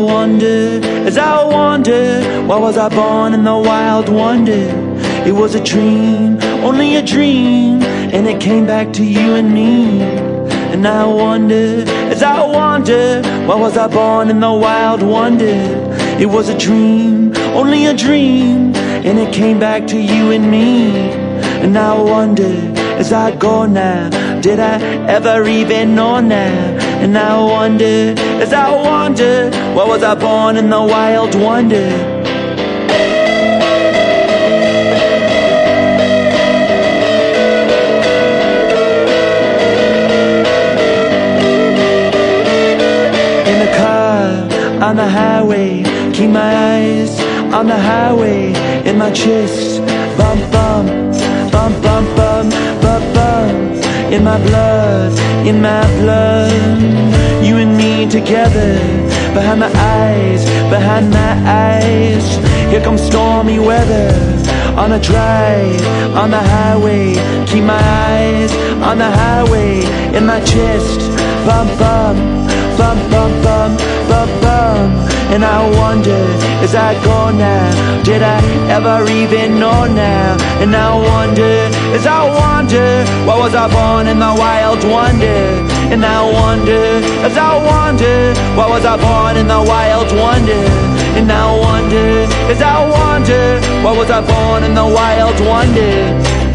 wonder, as I wonder, why was I born in the wild wonder? It was a dream, only a dream, and it came back to you and me. And I wonder, as I wonder, why was I born in the wild wonder? It was a dream, only a dream, and it came back to you and me. And I wonder, as I go now, did I ever even know now? And I wonder, as I wonder, why was I born in the wild wonder? In the car, on the highway, keep my eyes on the highway. In my chest, bump, bump, bump, bump, bump, bump, bump. In my blood, in my blood, you and me together. Behind my eyes, behind my eyes, here comes stormy weather. On a drive, on the highway, keep my eyes on the highway. In my chest, bump, bump, bump, bump, bump, bump, bump. And I wonder, as I go now, did I ever even know now? And I wonder, as I wonder, why was I born in the wild wonder? And I wonder, as I wonder, why was I born in the wild wonder? And I wonder, as I wonder, why was I born in the wild wonder?